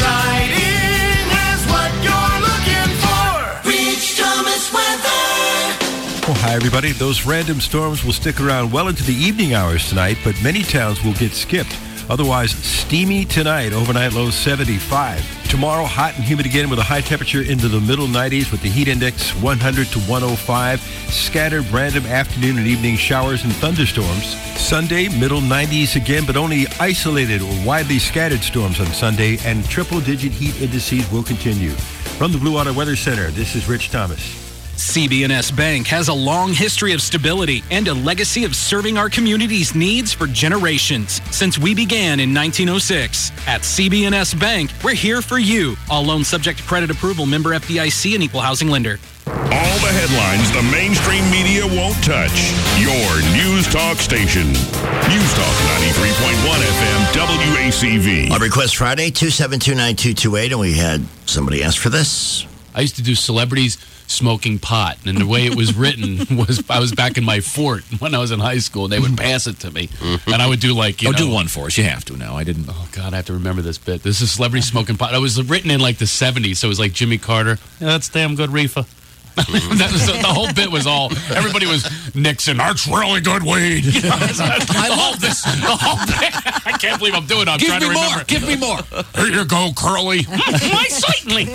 Siding has what you're looking for. Rich Thomas Weather. Well, hi, everybody. Those random storms will stick around well into the evening hours tonight, but many towns will get skipped. Otherwise, steamy tonight, overnight low 75. Tomorrow, hot and humid again with a high temperature into the middle 90s with the heat index 100 to 105. Scattered random afternoon and evening showers and thunderstorms. Sunday, middle 90s again, but only isolated or widely scattered storms on Sunday, and triple-digit heat indices will continue. From the Blue Water Weather Center, this is Rich Thomas. CB&S Bank has a long history of stability and a legacy of serving our community's needs for generations. Since we began in 1906, at CB&S Bank, we're here for you. All loans subject to credit approval, member FDIC, and equal housing lender. All the headlines the mainstream media won't touch. Your News Talk station. News Talk 93.1 FM WACV. On Request Friday, 2729228, and we had somebody ask for this. I used to do celebrities smoking pot, and the way it was written was I was back in my fort when I was in high school, and they would pass it to me, and I would do like, do one for us. You have to now. I didn't. Oh, God, I have to remember this bit. This is celebrity smoking pot. It was written in like the 70s, so it was like Jimmy Carter. Yeah, that's damn good reefer. That was, the whole bit was all, everybody was Nixon, that's really good weed. I love this. The whole bit. I can't believe I'm doing it. I'm trying to remember. Give me more. Here you go, Curly. Why, certainly.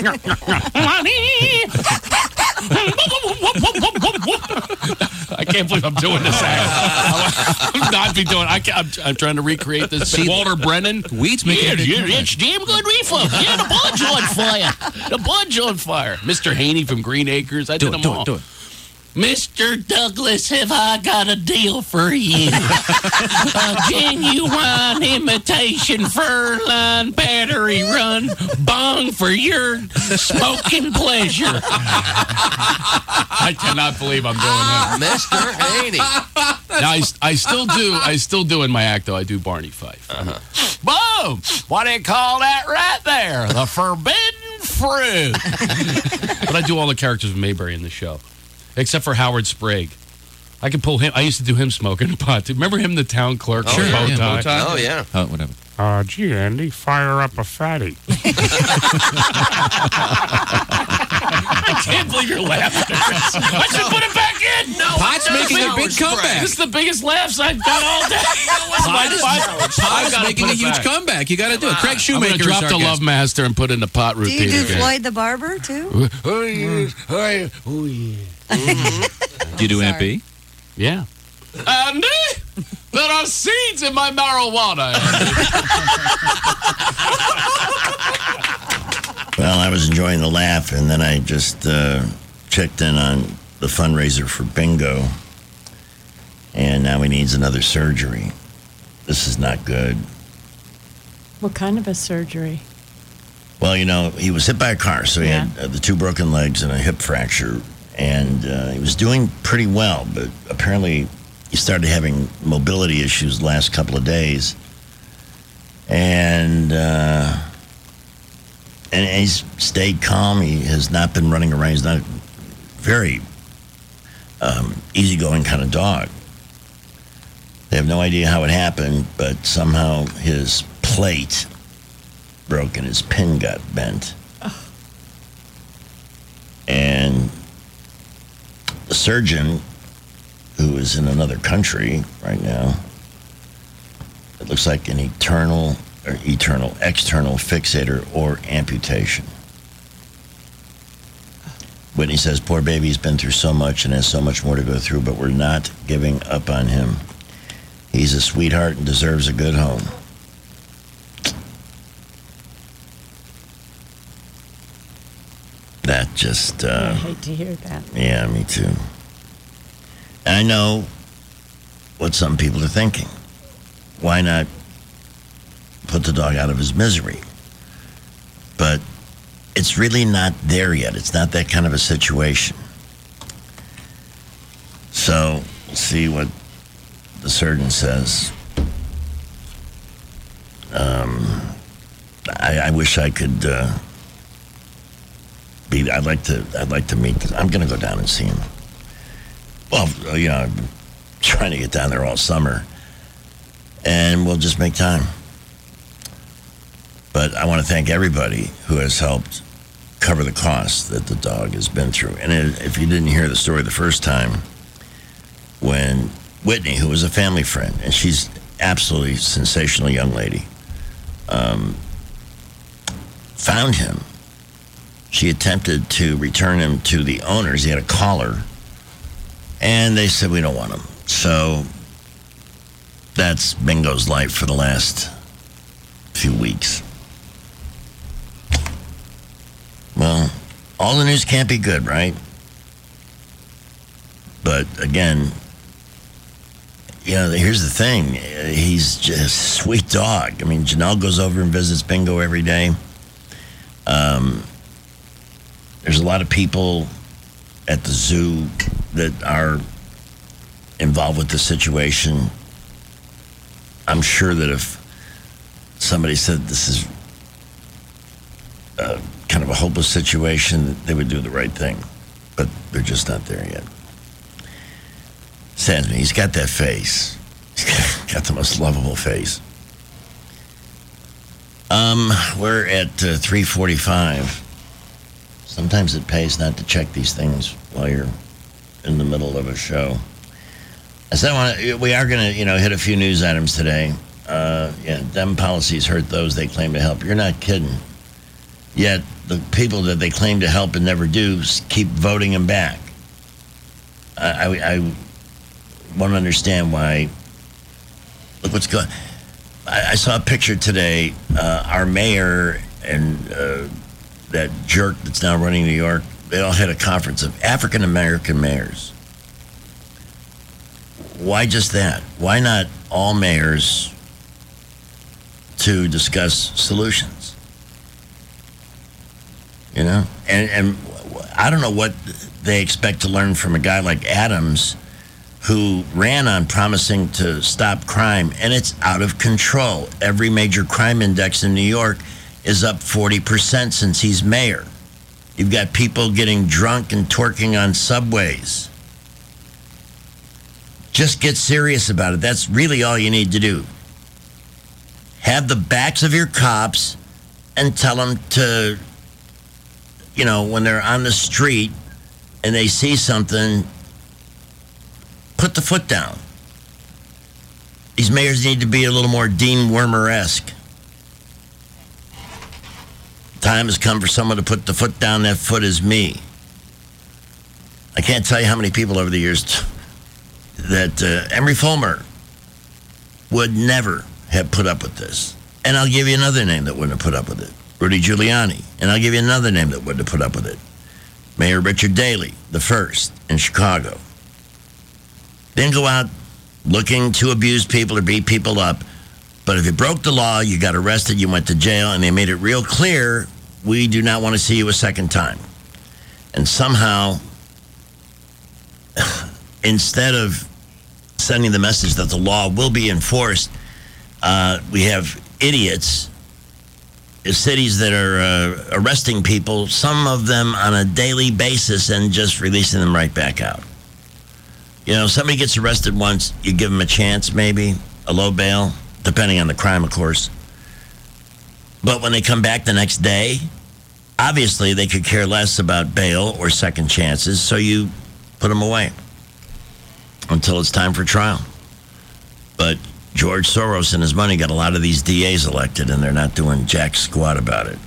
I can't believe I'm doing this act. I'm not be doing. I'm trying to recreate this. Walter Brennan. Weeds making it's damn good reefer. Yeah, the bud's on fire. The bud's on fire. Mr. Haney from Green Acres. I did them all. Do it. Mr. Douglas, have I got a deal for you? A genuine imitation fur-line battery run bong for your smoking pleasure. I cannot believe I'm doing that. Mr. Haney. Now, I still do in my act, though. I do Barney Fife. Boom! What do you call that right there? The forbidden fruit. But I do all the characters of Mayberry in the show. Except for Howard Sprague. I could pull him. I used to do him smoking pot. Remember him, the town clerk? Oh, yeah. Bow tie? Oh, yeah. Oh, whatever. Gee, Andy, fire up a fatty. I can't believe you're laughing at this. I should put it back in. No, Pot's making a big comeback. This is the biggest laughs I've got all day. Pot is making a huge comeback. You got to do it. Craig Shoemaker. I'm going to drop the Love Master and put in the pot routine. Do you do again. Floyd the Barber, too? Oh, yeah. Oh, yeah. Do you do MP? Yeah. Andy, there are seeds in my marijuana. Well, I was enjoying the laugh, and then I just checked in on the fundraiser for Bingo, and now he needs another surgery. This is not good. What kind of a surgery? Well, you know, he was hit by a car, so he had the 2 broken legs and a hip fracture, and he was doing pretty well, but apparently he started having mobility issues the last couple of days, and he's stayed calm. He has not been running around. He's not a very easygoing kind of dog. They have no idea how it happened, but somehow his plate broke and his pin got bent. Oh. And the surgeon, who is in another country right now, it looks like an external fixator or amputation. Whitney says, poor baby's been through so much and has so much more to go through, but we're not giving up on him. He's a sweetheart and deserves a good home. That just... I hate to hear that. Yeah, me too. I know what some people are thinking. Why not put the dog out of his misery? But it's really not there yet. It's not that kind of a situation. So, we'll see what the surgeon says. I wish I could be. I'd like to meet. I'm going to go down and see him. Well, you know, I'm trying to get down there all summer, and we'll just make time. But I want to thank everybody who has helped cover the costs that the dog has been through. And if you didn't hear the story the first time, when Whitney, who was a family friend, and she's absolutely sensational young lady, found him, she attempted to return him to the owners. He had a collar, and they said, we don't want him. So that's Bingo's life for the last few weeks. Well, all the news can't be good, right? But again, here's the thing. He's just a sweet dog. I mean, Janelle goes over and visits Bingo every day. There's a lot of people at the zoo that are involved with the situation. I'm sure that if somebody said this is kind of a hopeless situation, they would do the right thing. But they're just not there yet. Saddens me. He's got that face. He's got the most lovable face. We're at 3:45. Sometimes it pays not to check these things while you're in the middle of a show. I said we are going to, hit a few news items today. Dem policies hurt those they claim to help. You're not kidding. Yet the people that they claim to help and never do keep voting them back. I want to understand why. Look what's going. I saw a picture today. Our mayor and that jerk that's now running New York, they all had a conference of African American mayors. Why just that? Why not all mayors to discuss solutions? And I don't know what they expect to learn from a guy like Adams, who ran on promising to stop crime, and it's out of control. Every major crime index in New York is up 40% since he's mayor. You've got people getting drunk and twerking on subways. Just get serious about it. That's really all you need to do. Have the backs of your cops and tell them to, when they're on the street and they see something, put the foot down. These mayors need to be a little more Dean Wormer-esque. Time has come for someone to put the foot down. That foot is me. I can't tell you how many people over the years that Emery Fulmer would never have put up with this. And I'll give you another name that wouldn't have put up with it. Rudy Giuliani. And I'll give you another name that wouldn't have put up with it. Mayor Richard Daley, the first in Chicago. Didn't go out looking to abuse people or beat people up. But if you broke the law, you got arrested, you went to jail, and they made it real clear, we do not want to see you a second time. And somehow, instead of sending the message that the law will be enforced, we have idiots, cities that are arresting people, some of them on a daily basis, and just releasing them right back out. Somebody gets arrested once, you give them a chance, maybe, a low bail, depending on the crime, of course. But when they come back the next day, obviously they could care less about bail or second chances, so you put them away until it's time for trial. But George Soros and his money got a lot of these DAs elected, and they're not doing jack squat about it.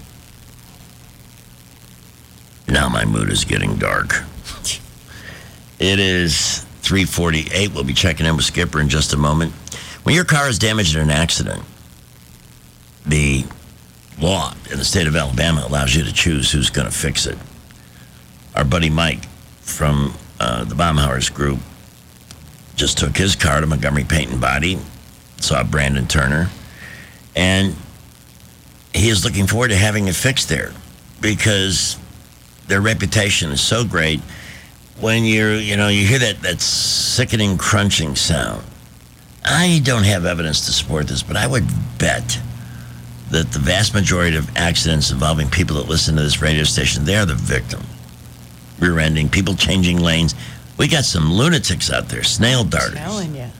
Now my mood is getting dark. It is 3:48. We'll be checking in with Skipper in just a moment. When your car is damaged in an accident, the law in the state of Alabama allows you to choose who's going to fix it. Our buddy Mike from the Baumhauers Group just took his car to Montgomery Paint and Body, saw Brandon Turner, and he is looking forward to having it fixed there because their reputation is so great. When you hear that sickening crunching sound, I don't have evidence to support this, but I would bet that the vast majority of accidents involving people that listen to this radio station, they're the victim. Rear-ending, people changing lanes. We got some lunatics out there, snail darters. I'm telling you.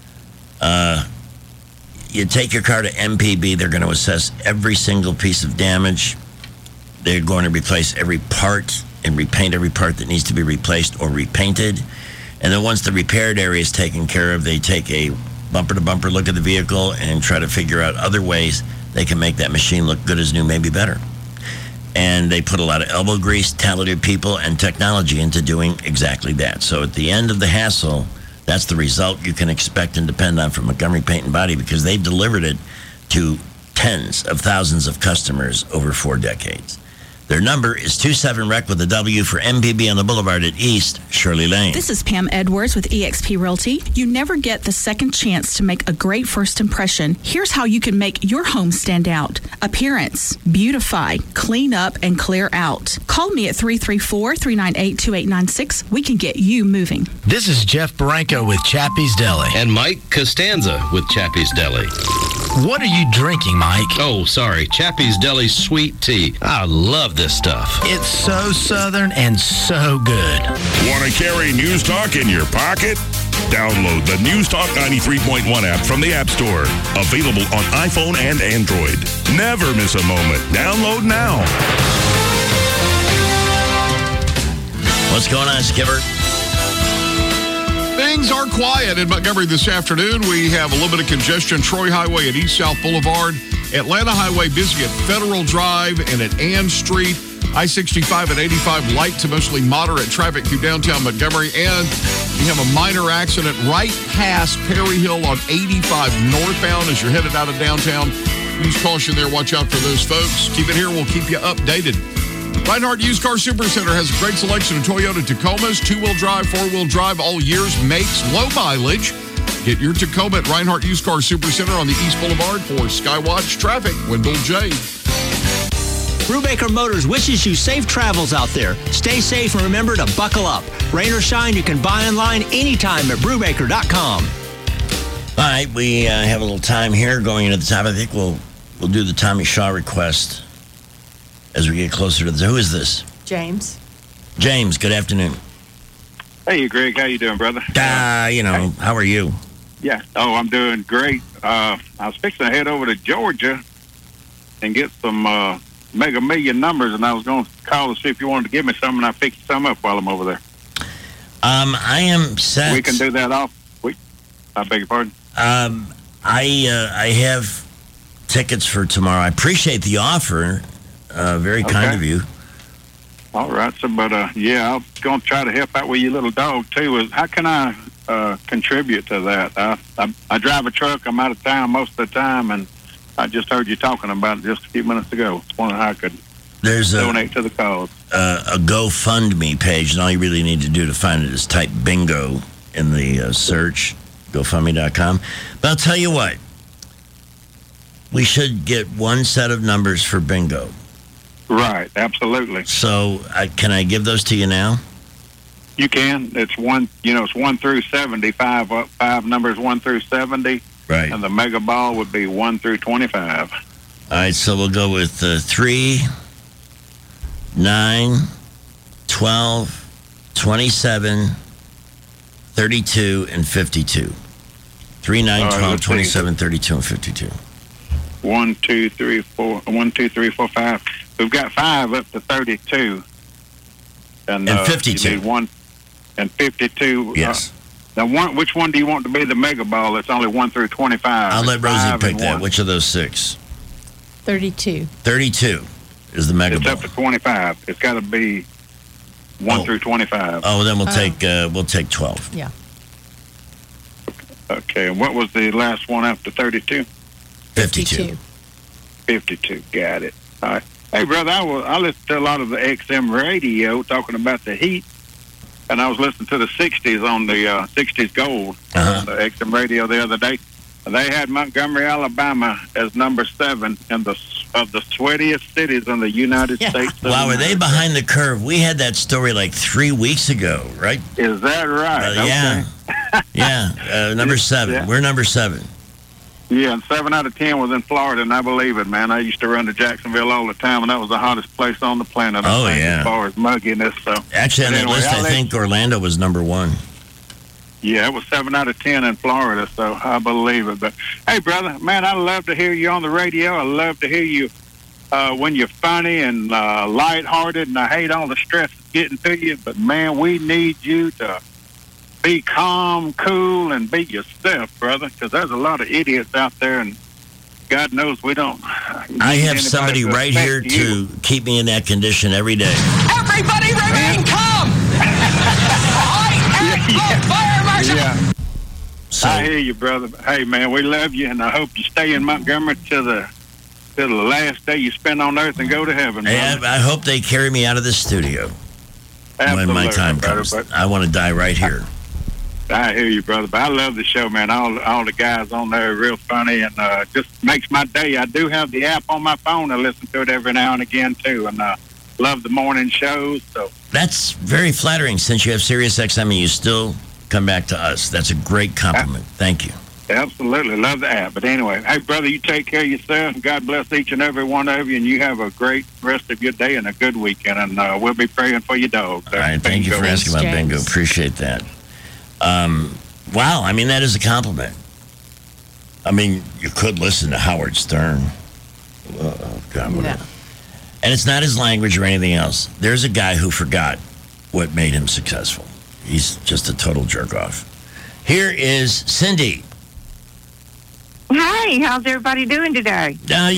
You take your car to MPB, they're going to assess every single piece of damage. They're going to replace every part and repaint every part that needs to be replaced or repainted. And then once the repaired area is taken care of, they take a bumper-to-bumper look at the vehicle and try to figure out other ways they can make that machine look good as new, maybe better. And they put a lot of elbow grease, talented people, and technology into doing exactly that. So at the end of the hassle, that's the result you can expect and depend on from Montgomery Paint and Body because they've delivered it to tens of thousands of customers over 4 decades. Their number is 27-REC with a W for MPB on the Boulevard at East Shirley Lane. This is Pam Edwards with eXp Realty. You never get the second chance to make a great first impression. Here's how you can make your home stand out. Appearance, beautify, clean up, and clear out. Call me at 334-398-2896. We can get you moving. This is Jeff Branco with Chappie's Deli. And Mike Costanza with Chappie's Deli. What are you drinking, Mike? Oh, sorry. Chappie's Deli Sweet Tea. I love this stuff. It's so southern and so good. Want to carry News Talk in your pocket? Download the News Talk 93.1 app from the App Store. Available on iPhone and Android. Never miss a moment. Download now. What's going on, Skipper? Things are quiet in Montgomery this afternoon. We have a little bit of congestion. Troy Highway at East-South Boulevard. Atlanta Highway busy at Federal Drive and at Ann Street. I-65 and 85 light to mostly moderate traffic through downtown Montgomery. And we have a minor accident right past Perry Hill on 85 northbound as you're headed out of downtown. Use caution there. Watch out for those folks. Keep it here. We'll keep you updated. Reinhardt Used Car Supercenter has a great selection of Toyota Tacomas, 2-wheel drive, 4-wheel drive, all years, makes, low mileage. Get your Tacoma at Reinhardt Used Car Supercenter on the East Boulevard. For Skywatch Traffic, Wendell J. Brubaker Motors wishes you safe travels out there. Stay safe and remember to buckle up. Rain or shine, you can buy online anytime at Brubaker.com. All right, we have a little time here going into the time. I think we'll do the Tommy Shaw request as we get closer to the... Who is this? James. James, good afternoon. Hey, Greg. How you doing, brother? How are you? Yeah. Oh, I'm doing great. I was fixing to head over to Georgia and get some Mega Million numbers, and I was going to call to see if you wanted to give me some, and I fixed some up while I'm over there. I am set. We can do that off. I beg your pardon? I have tickets for tomorrow. I appreciate the offer. Very kind of you. All right. So, but, yeah, I was going to try to help out with your little dog, too. How can I contribute to that? I drive a truck. I'm out of town most of the time, and I just heard you talking about it just a few minutes ago. I wondering how I could donate to the cause. A GoFundMe page, and all you really need to do to find it is type bingo in the search, GoFundMe.com. But I'll tell you what. We should get one set of numbers for bingo. Right, absolutely. So, can I give those to you now? You can. It's it's 1 through 75. Five numbers 1 through 70. Right. And the mega ball would be 1 through 25. All right, so we'll go with 3, 9, 12, 27, 32, and 52. 3, 9, 12, 27, 32, and 52. 1, 2, 3, 4. 1, 2, 3, 4, 5. We've got 5 up to 32. And 52. You need 1 and 52. Yes. Now, which one do you want to be the mega ball? That's only 1 through 25. I'll let Rosie pick that. Which of those 6? 32. 32 is the mega ball. It's up to 25. It's got to be 1 through 25. Oh, then we'll take 12. Yeah. Okay. And what was the last one after 32? 52. 52. Got it. All right. Hey, brother, I listen to a lot of the XM radio talking about the heat, and I was listening to the 60s on the 60s Gold on the XM radio the other day. They had Montgomery, Alabama as number 7 of the sweatiest cities in the United States. Wow, are they behind the curve? We had that story like 3 weeks ago, right? Is that right? Yeah. Yeah. Number 7. Yeah. We're number 7. Yeah, and 7 out of 10 was in Florida, and I believe it, man. I used to run to Jacksonville all the time, and that was the hottest place on the planet. Oh, yeah. As far as mugginess. So. Actually, on that list, I think Orlando was number 1. Yeah, it was 7 out of 10 in Florida, so I believe it. But, hey, brother, man, I love to hear you on the radio. I love to hear you when you're funny and lighthearted, and I hate all the stress getting to you. But, man, we need you to be calm, cool, and be yourself, brother, because there's a lot of idiots out there, and God knows we don't. I have somebody right here to keep me in that condition every day. Everybody remain calm! I am on fire, Marshal! Yeah. I hear you, brother. Hey, man, we love you, and I hope you stay in Montgomery till the till the last day you spend on earth and go to heaven. And I hope they carry me out of the studio when my time comes. I want to die right here. I hear you, brother, but I love the show, man. All the guys on there are real funny, and just makes my day. I do have the app on my phone. I listen to it every now and again, too, and love the morning shows. So that's very flattering. Since you have Sirius XM and you still come back to us, that's a great compliment. Thank you. Absolutely. Love the app. But anyway, hey, brother, you take care of yourself. God bless each and every one of you, and you have a great rest of your day and a good weekend, and we'll be praying for your dog. All right, thank you for asking about Bingo. Appreciate that. Wow, I mean, that is a compliment. I mean, you could listen to Howard Stern. Oh, God, No. And it's not his language or anything else. There's a guy who forgot what made him successful. He's just a total jerk-off. Here is Cindy. Hey, how's everybody doing today?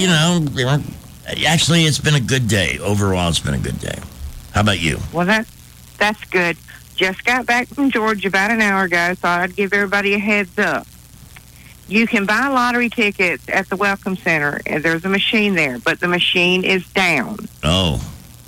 Actually, it's been a good day. Overall, it's been a good day. How about you? Well, that's good. Just got back from Georgia about an hour ago, so I'd give everybody a heads up. You can buy lottery tickets at the Welcome Center, and there's a machine there, but the machine is down. Oh.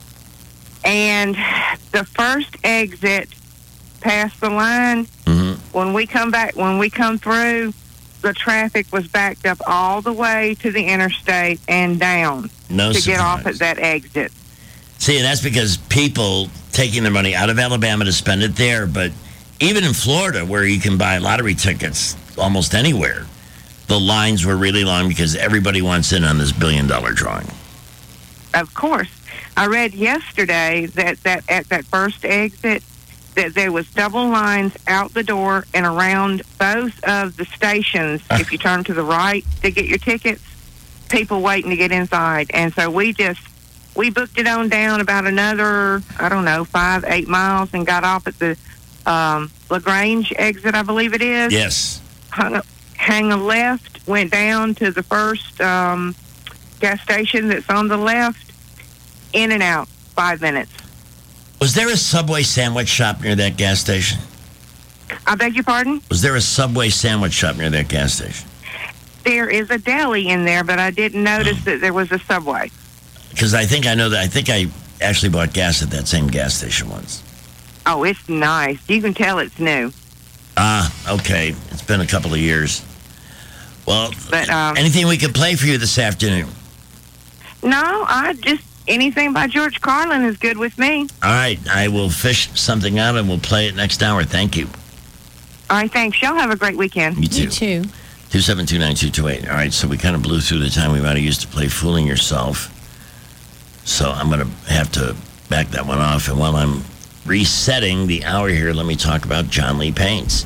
And the first exit past the line, when we come through, the traffic was backed up all the way to the interstate and down to get off at that exit. See, and that's because people taking their money out of Alabama to spend it there, but even in Florida, where you can buy lottery tickets almost anywhere, the lines were really long because everybody wants in on this $1 billion drawing. Of course. I read yesterday that at that first exit, that there was double lines out the door and around both of the stations. If you turn to the right to get your tickets, people waiting to get inside. And so we booked it on down about another, 5-8 miles and got off at the LaGrange exit, I believe it is. Yes. Hang a left, went down to the first gas station that's on the left, in and out, 5 minutes. Was there a Subway sandwich shop near that gas station? I beg your pardon? Was there a Subway sandwich shop near that gas station? There is a deli in there, but I didn't notice that there was a Subway. Because I think I actually bought gas at that same gas station once. Oh, it's nice. You can tell it's new. Okay. It's been a couple of years. Well, but, anything we can play for you this afternoon? No, anything by George Carlin is good with me. All right. I will fish something out and we'll play it next hour. Thank you. All right, thanks. Y'all have a great weekend. You too. You too. 272-9228. All right, so we kind of blew through the time we might have used to play Fooling Yourself. So I'm going to have to back that one off. And while I'm resetting the hour here, let me talk about John Lee Paints.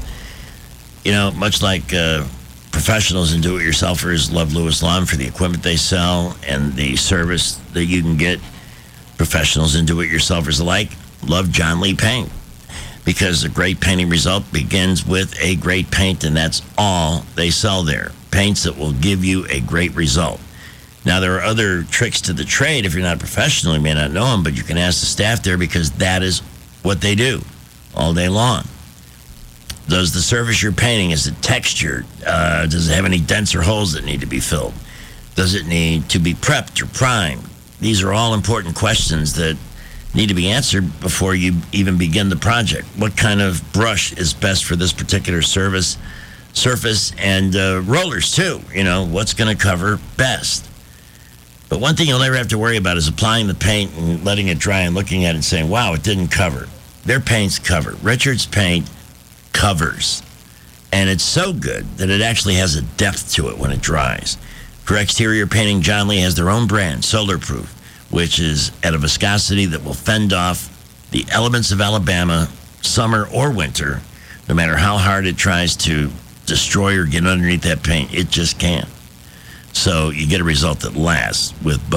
Much like professionals and do-it-yourselfers love Lewis Lawn for the equipment they sell and the service that you can get, professionals and do-it-yourselfers alike love John Lee Paint, because a great painting result begins with a great paint, and that's all they sell there. Paints that will give you a great result. Now, there are other tricks to the trade. If you're not a professional, you may not know them, but you can ask the staff there, because that is what they do all day long. Does the surface you're painting, is it textured? Does it have any dents or holes that need to be filled? Does it need to be prepped or primed? These are all important questions that need to be answered before you even begin the project. What kind of brush is best for this particular surface, and rollers too? What's going to cover best? But one thing you'll never have to worry about is applying the paint and letting it dry and looking at it and saying, wow, it didn't cover. Their paints cover. Richard's paint covers. And it's so good that it actually has a depth to it when it dries. For exterior painting, John Lee has their own brand, Solar Proof, which is at a viscosity that will fend off the elements of Alabama, summer or winter. No matter how hard it tries to destroy or get underneath that paint, it just can't. So you get a result that lasts with